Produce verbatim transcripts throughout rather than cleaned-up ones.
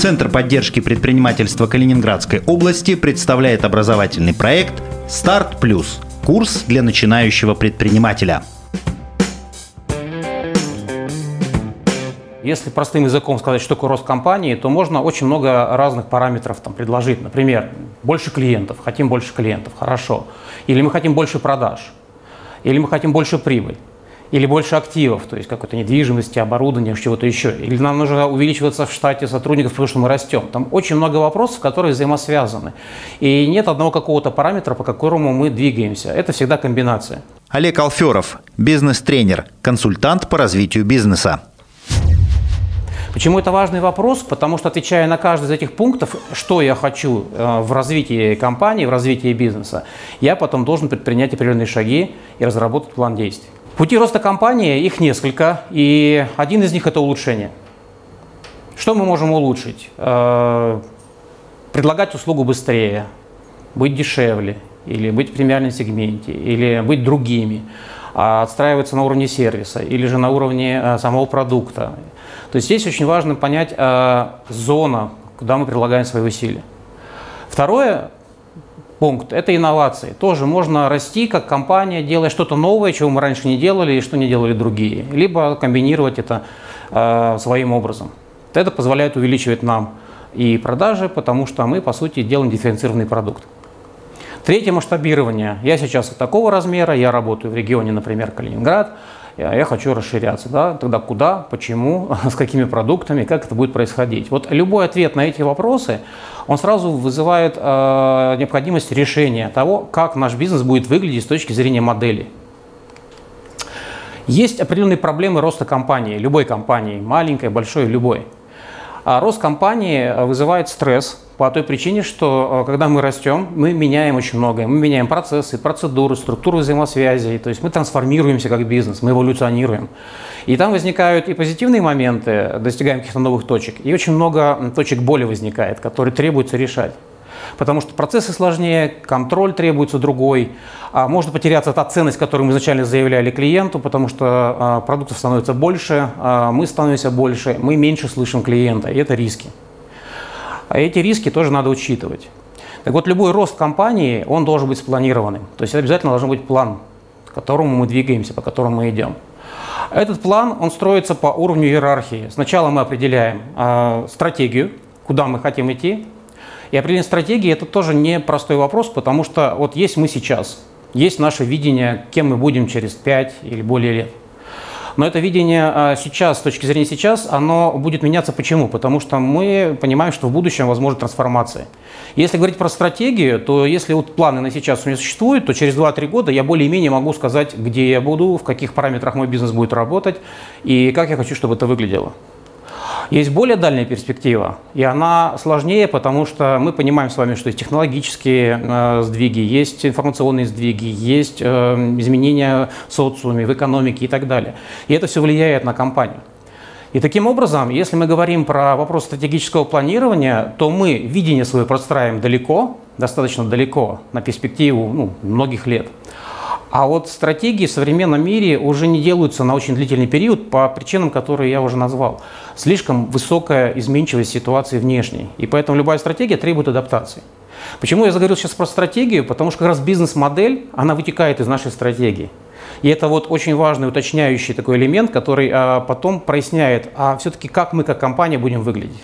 Центр поддержки предпринимательства Калининградской области представляет образовательный проект «Старт Плюс» – курс для начинающего предпринимателя. Если простым языком сказать, что такое рост компании, то можно очень много разных параметров там предложить. Например, больше клиентов, хотим больше клиентов, хорошо. Или мы хотим больше продаж, или мы хотим больше прибыль, или больше активов, то есть какой-то недвижимости, оборудования, чего-то еще. Или нам нужно увеличиваться в штате сотрудников, потому что мы растем. Там очень много вопросов, которые взаимосвязаны. И нет одного какого-то параметра, по которому мы двигаемся. Это всегда комбинация. Олег Алферов, бизнес-тренер, консультант по развитию бизнеса. Почему это важный вопрос? Потому что, отвечая на каждый из этих пунктов, что я хочу в развитии компании, в развитии бизнеса, я потом должен предпринять определенные шаги и разработать план действий. Пути роста компании, их несколько, и один из них – это улучшение. Что мы можем улучшить? Предлагать услугу быстрее, быть дешевле, или быть в премиальном сегменте, или быть другими, отстраиваться на уровне сервиса, или же на уровне самого продукта. То есть здесь очень важно понять зону, куда мы прилагаем свои усилия. Второе пункт – это инновации. Тоже можно расти как компания, делая что-то новое, чего мы раньше не делали и что не делали другие. Либо комбинировать это э, своим образом. Это позволяет увеличивать нам и продажи, потому что мы, по сути, делаем дифференцированный продукт. Третье – масштабирование. Я сейчас такого размера, я работаю в регионе, например, Калининград, я хочу расширяться. Да? Тогда куда, почему, с какими продуктами, как это будет происходить? Вот любой ответ на эти вопросы, он сразу вызывает э, необходимость решения того, как наш бизнес будет выглядеть с точки зрения модели. Есть определенные проблемы роста компании, любой компании, маленькой, большой, любой. А рост компании вызывает стресс по той причине, что когда мы растем, мы меняем очень многое. Мы меняем процессы, процедуры, структуру взаимосвязи. То есть мы трансформируемся как бизнес, мы эволюционируем. И там возникают и позитивные моменты, достигаем каких-то новых точек, и очень много точек боли возникает, которые требуется решать. Потому что процессы сложнее, контроль требуется другой, а может потеряться та ценность, которую мы изначально заявляли клиенту, потому что а, продуктов становится больше, а, мы становимся больше, мы меньше слышим клиента, и это риски. А эти риски тоже надо учитывать. Так вот, любой рост компании, он должен быть спланированным. То есть обязательно должен быть план, к которому мы двигаемся, по которому мы идем. Этот план, он строится по уровню иерархии. Сначала мы определяем э, стратегию, куда мы хотим идти. И определение стратегии – это тоже непростой вопрос, потому что вот есть мы сейчас, есть наше видение, кем мы будем через пять или более лет. Но это видение сейчас, с точки зрения сейчас, оно будет меняться. Почему? Потому что мы понимаем, что в будущем возможна трансформация. Если говорить про стратегию, то если вот планы на сейчас у меня существуют, то через два-три года я более-менее могу сказать, где я буду, в каких параметрах мой бизнес будет работать и как я хочу, чтобы это выглядело. Есть более дальняя перспектива, и она сложнее, потому что мы понимаем с вами, что есть технологические э, сдвиги, есть информационные сдвиги, есть э, изменения в социуме, в экономике и так далее. И это все влияет на компанию. И таким образом, если мы говорим про вопрос стратегического планирования, то мы видение свое простраиваем далеко, достаточно далеко, на перспективу ну, многих лет. А вот стратегии в современном мире уже не делаются на очень длительный период по причинам, которые я уже назвал. Слишком высокая изменчивость ситуации внешней. И поэтому любая стратегия требует адаптации. Почему я заговорил сейчас про стратегию? Потому что как раз бизнес-модель, она вытекает из нашей стратегии. И это вот очень важный уточняющий такой элемент, который а, потом проясняет, а все-таки как мы как компания будем выглядеть.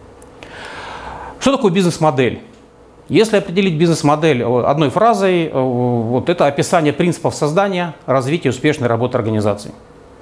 Что такое бизнес-модель? Если определить бизнес-модель одной фразой, вот это описание принципов создания, развития успешной работы организации.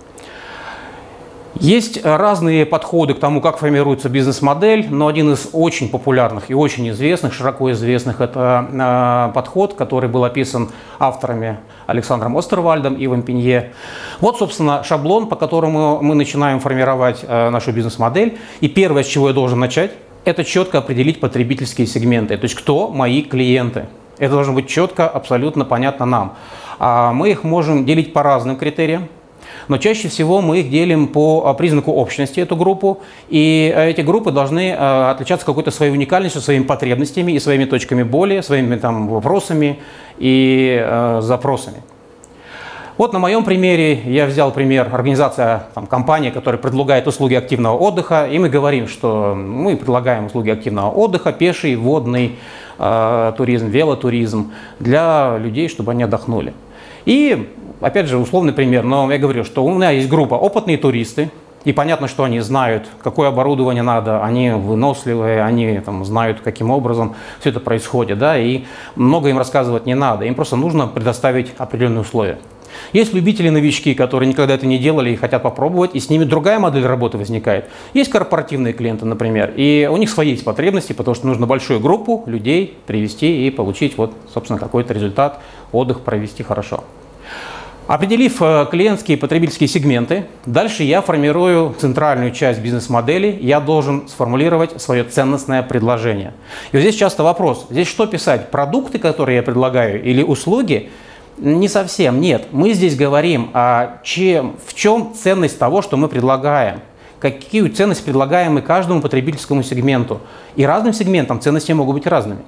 Есть разные подходы к тому, как формируется бизнес-модель, но один из очень популярных и очень известных, широко известных, это подход, который был описан авторами Александром Остервальдом и Ивом Пинье. Вот, собственно, шаблон, по которому мы начинаем формировать нашу бизнес-модель. И первое, с чего я должен начать, это четко определить потребительские сегменты, то есть кто мои клиенты. Это должно быть четко, абсолютно понятно нам. А мы их можем делить по разным критериям, но чаще всего мы их делим по признаку общности, эту группу, и эти группы должны отличаться какой-то своей уникальностью, своими потребностями и своими точками боли, своими там, вопросами и э, запросами. Вот на моем примере я взял пример организация, там, компания, которая предлагает услуги активного отдыха, и мы говорим, что мы предлагаем услуги активного отдыха, пеший, водный э, туризм, велотуризм для людей, чтобы они отдохнули. И, опять же, условный пример, но я говорю, что у меня есть группа опытные туристы, и понятно, что они знают, какое оборудование надо, они выносливые, они там, знают, каким образом все это происходит, да, и много им рассказывать не надо, им просто нужно предоставить определенные условия. Есть любители-новички, которые никогда это не делали и хотят попробовать, и с ними другая модель работы возникает. Есть корпоративные клиенты, например, и у них свои есть потребности, потому что нужно большую группу людей привести и получить, вот, собственно, какой-то результат, отдых провести хорошо. Определив клиентские и потребительские сегменты, дальше я формирую центральную часть бизнес-модели, я должен сформулировать свое ценностное предложение. И вот здесь часто вопрос, здесь что писать, продукты, которые я предлагаю, или услуги? Не совсем, нет. Мы здесь говорим о чем, в чем ценность того, что мы предлагаем. Какую ценность предлагаем мы каждому потребительскому сегменту. И разным сегментам ценности могут быть разными.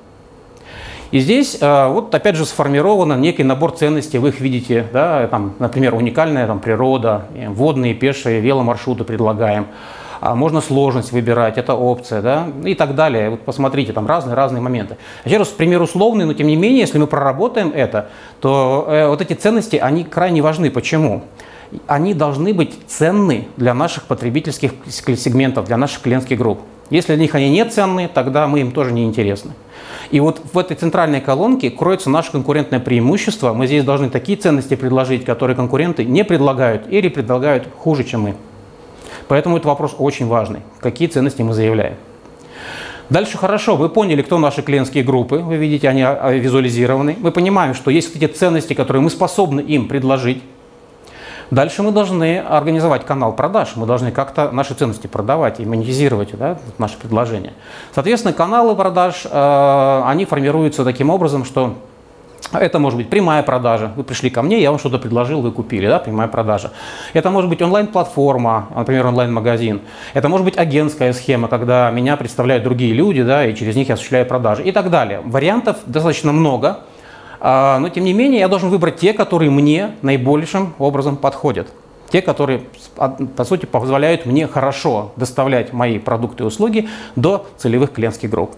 И здесь вот опять же сформирован некий набор ценностей, вы их видите, да, там, например, уникальная там, природа, водные, пешие, веломаршруты предлагаем. Можно сложность выбирать, это опция, да, и так далее. Вот посмотрите, там разные-разные моменты. Еще раз, пример условный, но тем не менее, если мы проработаем это, то э, вот эти ценности, они крайне важны. Почему? Они должны быть ценны для наших потребительских сегментов, для наших клиентских групп. Если для них они не ценны, тогда мы им тоже не интересны. И вот в этой центральной колонке кроется наше конкурентное преимущество. Мы здесь должны такие ценности предложить, которые конкуренты не предлагают или предлагают хуже, чем мы. Поэтому этот вопрос очень важный. Какие ценности мы заявляем? Дальше хорошо, вы поняли, кто наши клиентские группы, вы видите, они визуализированы. Мы понимаем, что есть эти ценности, которые мы способны им предложить. Дальше мы должны организовать канал продаж, мы должны как-то наши ценности продавать и монетизировать, да, наши предложения. Соответственно, каналы продаж, э, они формируются таким образом, что это может быть прямая продажа. Вы пришли ко мне, я вам что-то предложил, вы купили, да, прямая продажа. Это может быть онлайн-платформа, например, онлайн-магазин. Это может быть агентская схема, когда меня представляют другие люди, да, и через них я осуществляю продажи и так далее. Вариантов достаточно много, но тем не менее я должен выбрать те, которые мне наибольшим образом подходят. Те, которые, по сути, позволяют мне хорошо доставлять мои продукты и услуги до целевых клиентских групп.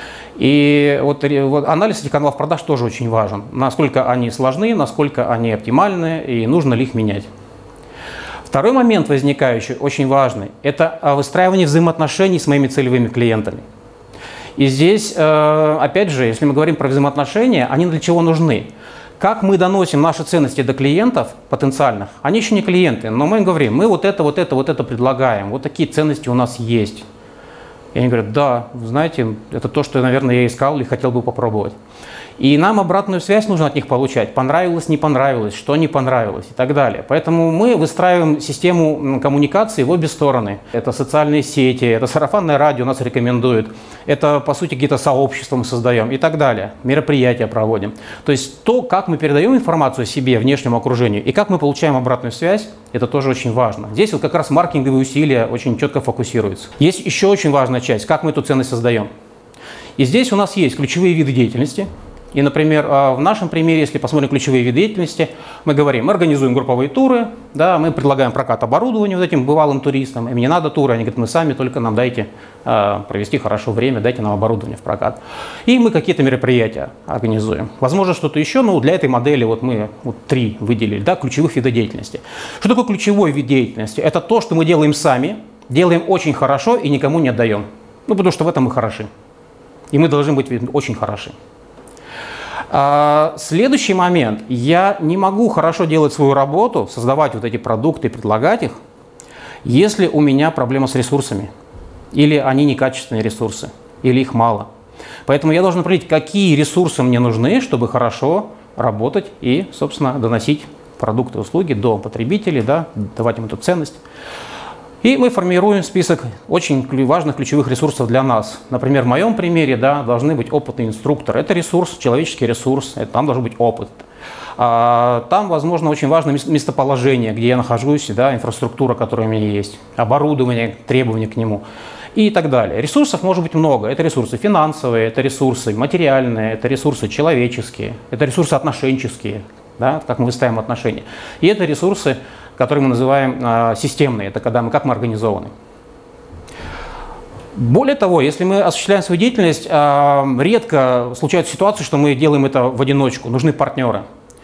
И вот, вот анализ этих каналов продаж тоже очень важен. Насколько они сложны, насколько они оптимальны и нужно ли их менять. Второй момент возникающий, очень важный, это выстраивание взаимоотношений с моими целевыми клиентами. И здесь, опять же, если мы говорим про взаимоотношения, они для чего нужны? Как мы доносим наши ценности до клиентов потенциальных? Они еще не клиенты, но мы им говорим, мы вот это, вот это, вот это предлагаем, вот такие ценности у нас есть. И они говорят, да, знаете, это то, что, наверное, я искал или хотел бы попробовать. И нам обратную связь нужно от них получать. Понравилось, не понравилось, что не понравилось и так далее. Поэтому мы выстраиваем систему коммуникации в обе стороны. Это социальные сети, это сарафанное радио нас рекомендует. Это, по сути, какие-то сообщества мы создаем и так далее. Мероприятия проводим. То есть то, как мы передаем информацию о себе, внешнему окружению, и как мы получаем обратную связь, это тоже очень важно. Здесь вот как раз маркетинговые усилия очень четко фокусируются. Есть еще очень важная часть, как мы эту ценность создаем. И здесь у нас есть ключевые виды деятельности. И, например, в нашем примере, если посмотрим ключевые виды деятельности, мы говорим, мы организуем групповые туры, да, мы предлагаем прокат оборудования вот этим бывалым туристам, им не надо туры, они говорят, мы сами, только нам дайте э, провести хорошо время, дайте нам оборудование в прокат. И мы какие-то мероприятия организуем. Возможно, что-то еще, но для этой модели вот мы вот три выделили, да, ключевых видов деятельности. Что такое ключевой вид деятельности? Это то, что мы делаем сами, делаем очень хорошо и никому не отдаем. Ну, потому что в этом мы хороши. И мы должны быть очень хороши. Следующий момент. Я не могу хорошо делать свою работу, создавать вот эти продукты, предлагать их, если у меня проблема с ресурсами. Или они некачественные ресурсы, или их мало. Поэтому я должен определить, какие ресурсы мне нужны, чтобы хорошо работать и, собственно, доносить продукты и услуги до потребителей, да, давать им эту ценность. И мы формируем список очень важных ключевых ресурсов для нас. Например, в моем примере, да, должны быть опытные инструкторы. Это ресурс, человеческий ресурс, это, там должен быть опыт. А, там, возможно, очень важно местоположение, где я нахожусь, да, инфраструктура, которая у меня есть, оборудование, требования к нему и так далее. Ресурсов может быть много. Это ресурсы финансовые, это ресурсы материальные, это ресурсы человеческие, это ресурсы отношенческие. да, как мы выстраиваем отношения. И это ресурсы, которые мы называем э, системные, это когда мы, как мы организованы. Более того, если мы осуществляем свою деятельность, э, редко случается ситуация, что мы делаем это в одиночку, нужны партнеры.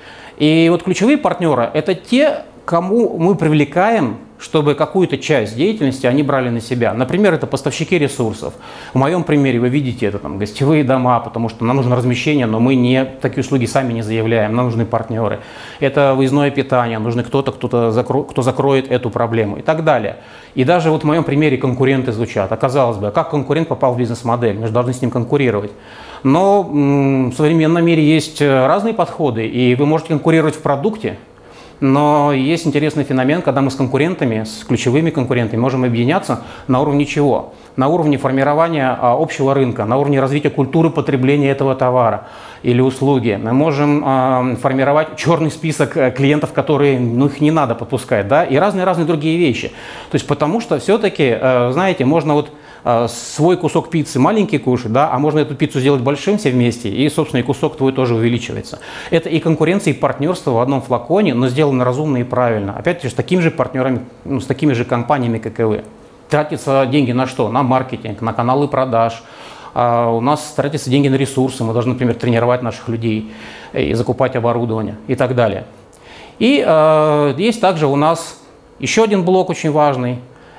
И вот ключевые партнеры – это те, кому мы привлекаем, чтобы какую-то часть деятельности они брали на себя. Например, это поставщики ресурсов. В моем примере вы видите, это там гостевые дома, потому что нам нужно размещение, но мы не, такие услуги сами не заявляем, нам нужны партнеры. Это выездное питание, нужно кто-то, кто-то закро, кто закроет эту проблему и так далее. И даже вот в моем примере конкуренты звучат. А казалось бы, как конкурент попал в бизнес-модель? Мы же должны с ним конкурировать. Но м- в современном мире есть разные подходы, и вы можете конкурировать в продукте. Но есть интересный феномен, когда мы с конкурентами, с ключевыми конкурентами можем объединяться на уровне чего? На уровне формирования а, общего рынка, на уровне развития культуры потребления этого товара или услуги. Мы можем а, формировать черный список клиентов, которые, ну, их не надо подпускать, да, и разные-разные другие вещи. То есть потому что все-таки, а, знаете, можно вот свой кусок пиццы маленький кушать, да, а можно эту пиццу сделать большим все вместе, и, собственно, и кусок твой тоже увеличивается. Это и конкуренция, и партнерство в одном флаконе, но сделано разумно и правильно. Опять-таки, с такими же партнерами, ну, с такими же компаниями, как и вы. Тратятся деньги на что? На маркетинг, на каналы продаж. А у нас тратятся деньги на ресурсы. Мы должны, например, тренировать наших людей и закупать оборудование и так далее. И э, есть также у нас еще один блок очень важный.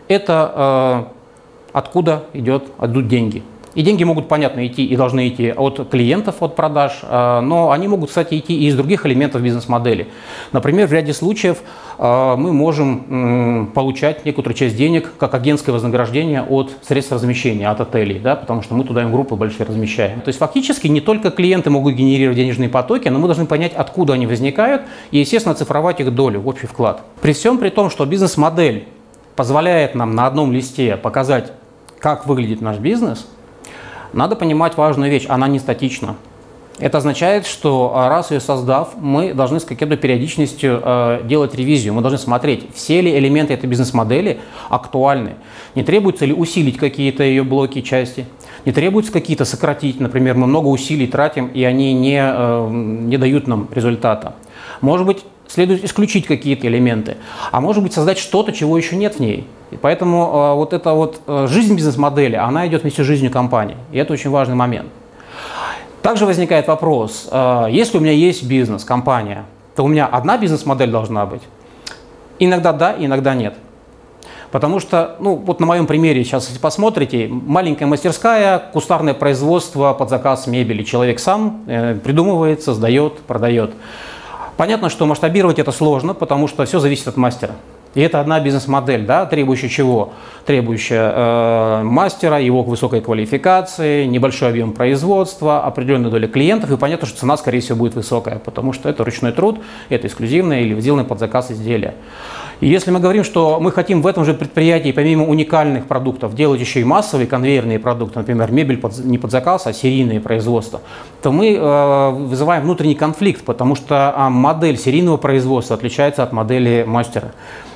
Это э, откуда идет, идут деньги. И деньги могут, понятно, идти и должны идти от клиентов, от продаж, но они могут, кстати, идти и из других элементов бизнес-модели. Например, в ряде случаев мы можем получать некоторую часть денег как агентское вознаграждение от средств размещения, от отелей, да, потому что мы туда им группы большие размещаем. То есть фактически не только клиенты могут генерировать денежные потоки, но мы должны понять, откуда они возникают, и, естественно, оцифровать их долю в общий вклад. При всем при том, что бизнес-модель позволяет нам на одном листе показать, как выглядит наш бизнес, надо понимать важную вещь, она не статична. Это означает, что раз ее создав, мы должны с какой-то периодичностью э, делать ревизию. Мы должны смотреть, все ли элементы этой бизнес-модели актуальны. Не требуется ли усилить какие-то ее блоки, части. Не требуется какие-то сократить. Например, мы много усилий тратим, и они не, э, не дают нам результата. Может быть, следует исключить какие-то элементы, а может быть создать что-то, чего еще нет в ней. И поэтому э, вот эта вот э, жизнь бизнес-модели, она идет вместе с жизнью компании. И это очень важный момент. Также возникает вопрос, э, если у меня есть бизнес, компания, то у меня одна бизнес-модель должна быть? Иногда да, иногда нет. Потому что, ну вот на моем примере, сейчас если посмотрите, маленькая мастерская, кустарное производство под заказ мебели. Человек сам э, придумывает, создает, продает. Понятно, что масштабировать это сложно, потому что все зависит от мастера. И это одна бизнес-модель, да, требующая чего? Требующая э, мастера, его высокой квалификации, небольшой объем производства, определенная доля клиентов. И понятно, что цена, скорее всего, будет высокая, потому что это ручной труд, это эксклюзивное или сделанное под заказ изделие. И если мы говорим, что мы хотим в этом же предприятии, помимо уникальных продуктов, делать еще и массовые конвейерные продукты, например, мебель под, не под заказ, а серийные производства, то мы э, вызываем внутренний конфликт, потому что э, модель серийного производства отличается от модели мастера.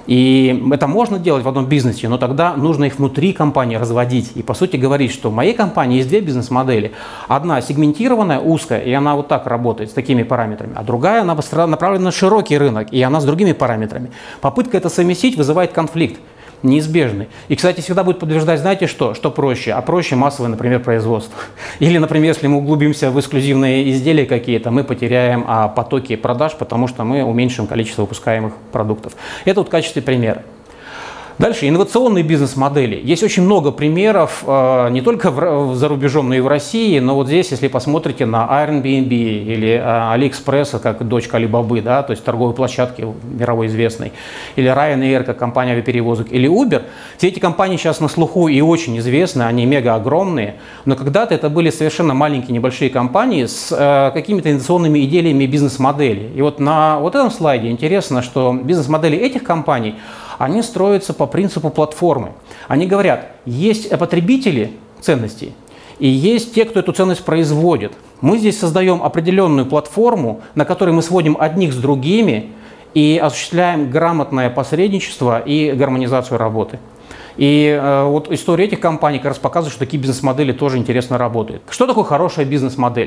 И это можно делать в одном бизнесе, но тогда нужно их внутри компании разводить. И по сути говорить, что в моей компании есть две бизнес-модели. Одна сегментированная, узкая, и она вот так работает, с такими параметрами. А другая, она направлена на широкий рынок, и она с другими параметрами. Попытка это совместить вызывает конфликт. Неизбежный. И, кстати, всегда будет подтверждать, знаете что? Что проще? А проще массовое, например, производство. Или, например, если мы углубимся в эксклюзивные изделия какие-то, мы потеряем а, потоки продаж, потому что мы уменьшим количество выпускаемых продуктов. Это вот в качестве примера. Дальше, инновационные бизнес-модели. Есть очень много примеров, не только за рубежом, но и в России. Но вот здесь, если посмотрите на Airbnb или AliExpress, как дочка Alibaba, да, то есть торговой площадки мировой известной, или Ryanair, как компания авиаперевозок, или Uber, все эти компании сейчас на слуху и очень известны, они мега огромные. Но когда-то это были совершенно маленькие, небольшие компании с какими-то инновационными идеями бизнес-модели. И вот на вот этом слайде интересно, что бизнес-модели этих компаний, они строятся по принципу платформы. Они говорят, есть потребители ценностей и есть те, кто эту ценность производит. Мы здесь создаем определенную платформу, на которой мы сводим одних с другими и осуществляем грамотное посредничество и гармонизацию работы. И э, вот история этих компаний как раз показывает, что такие бизнес-модели тоже интересно работают. Что такое хорошая бизнес-модель?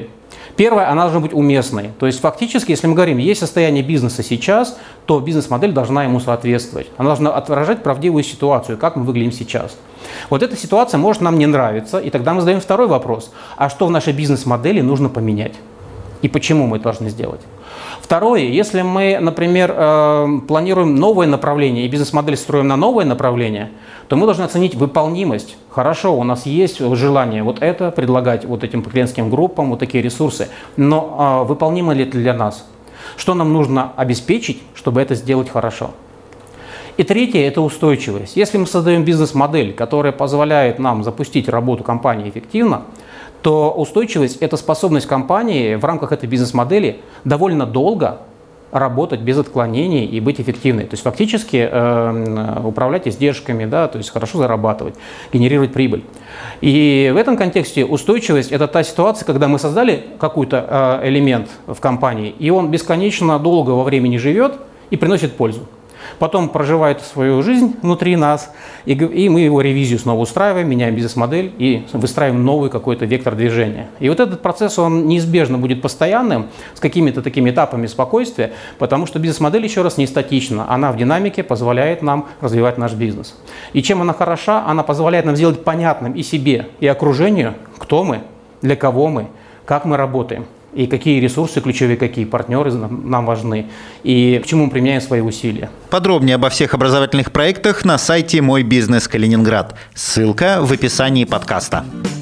Первое, она должна быть уместной. То есть фактически, если мы говорим, есть состояние бизнеса сейчас, то бизнес-модель должна ему соответствовать. Она должна отражать правдивую ситуацию, как мы выглядим сейчас. Вот эта ситуация может нам не нравиться, и тогда мы задаем второй вопрос. А что в нашей бизнес-модели нужно поменять? И почему мы это должны сделать? Второе, если мы, например, э, планируем новое направление и бизнес-модель строим на новое направление, то мы должны оценить выполнимость. Хорошо, у нас есть желание вот это предлагать вот этим клиентским группам, вот такие ресурсы, но э, выполнимо ли это для нас? Что нам нужно обеспечить, чтобы это сделать хорошо? И третье – это устойчивость. Если мы создаем бизнес-модель, которая позволяет нам запустить работу компании эффективно, то устойчивость – это способность компании в рамках этой бизнес-модели довольно долго работать без отклонений и быть эффективной. То есть фактически э, управлять издержками, да, то есть хорошо зарабатывать, генерировать прибыль. И в этом контексте устойчивость – это та ситуация, когда мы создали какой-то э, элемент в компании, и он бесконечно долго во времени живет и приносит пользу. Потом проживает свою жизнь внутри нас, и, и мы его ревизию снова устраиваем, меняем бизнес-модель и выстраиваем новый какой-то вектор движения. И вот этот процесс, он неизбежно будет постоянным, с какими-то такими этапами спокойствия, потому что бизнес-модель, еще раз, не статична. Она в динамике позволяет нам развивать наш бизнес. И чем она хороша? Она позволяет нам сделать понятным и себе, и окружению, кто мы, для кого мы, как мы работаем. И какие ресурсы ключевые, какие партнеры нам важны, и к чему мы применяем свои усилия. Подробнее обо всех образовательных проектах на сайте «Мой бизнес Калининград». Ссылка в описании подкаста.